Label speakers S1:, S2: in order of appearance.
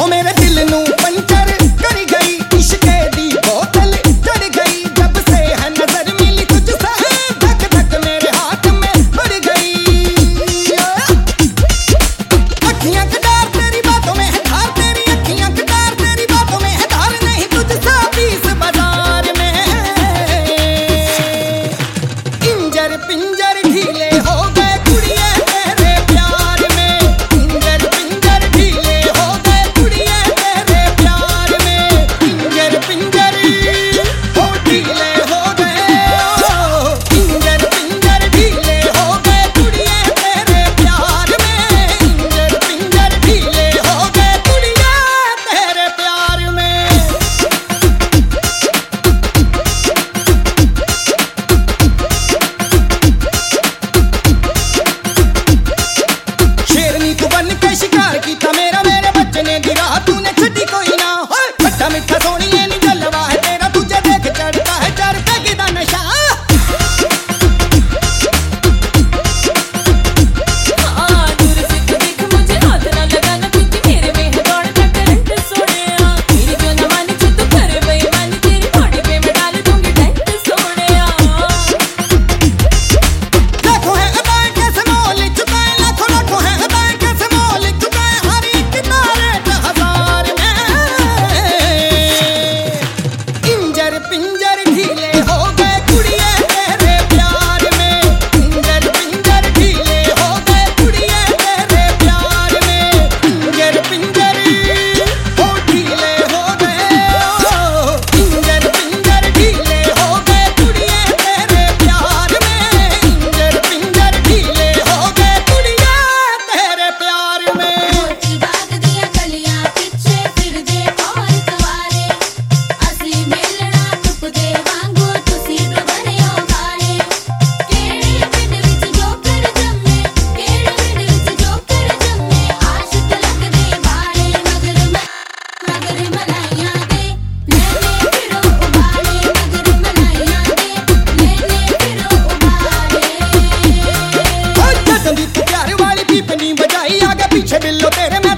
S1: मेरे दिल नू पंचर कर गई, इश्के दी बोतल चढ़ गई। जब से है नजर मिली तुझसे, धक धक मेरे हाथ में बढ़ गई। अखियां कटार तेरी बातों में है धार, तेरी अखियां कटार तेरी बातों में है धार। नहीं तुझसा बीस बाजार में इंजर पिंजर ढीले हो गए कुड़िए तेरे प्यार में। इंजर पिंजर ढीले हो गए कुड़िए तेरे प्यार में। इंजर पिंजर हो ढीले हो गए, इंजर पिंजर ढीले हो गए कुड़िए तेरे प्यार में। इंजर पिंजर ढीले हो गए कुड़िए तेरे प्यार में। शेरनी तू बन के शिकार कीता मेरा, मेरे बच्चे ने गिरा तूने छड्डी कोई ना। खट्टा मिठा सोनिए नी जलवा है तेरा, तुझे देख चढ़ता है 4 पैग दा नशा।
S2: दूर से तू देख मुझे हाथ ना लगाना, क्योंकि मेरे में है दौड़ का करंट सोनिया। मेरी जो न मानी जो तू कर बेईमानी, तेरी बॉडी पे मैं डाल दूंगी टेंट सोनिया।
S1: लाखों है अदाएं कैसे मोल चुकाए, लाखों लाखों है अदाएं कैसे मोल चुकाए। हर एक तारे 1000 में इंजर पिंजर ढीले हो गए कुड़िए तेरे प्यार में। इंजर पिंजर ढीले हो गए कुड़िए तेरे प्यार में। इंजर पिंजर हो ढीले हो गए, इंजर पिंजर ढीले हो गए कुड़िए तेरे प्यार में। इंजर पिंजर ढीले हो गए कुड़िए तेरे प्यार में।
S3: मोती बाग दिया कलियां पिछे फिरदे और सवारे, असली मेलना टुकदे वांगू तुसी बनियो गाने। केड़े पिंड विच जोकर जम्मे, केड़े पिंड विच जोकर जम्मे। आशिक लगदे बाले मगर मलाइयां दे लेने फिरो उबाले। मगर मलाइयां दे लेने फिरो उबाले।
S1: जदों दी तू प्यार वाली पीपनी बजाई, आगे पीछे बिल्लो तेरे मैं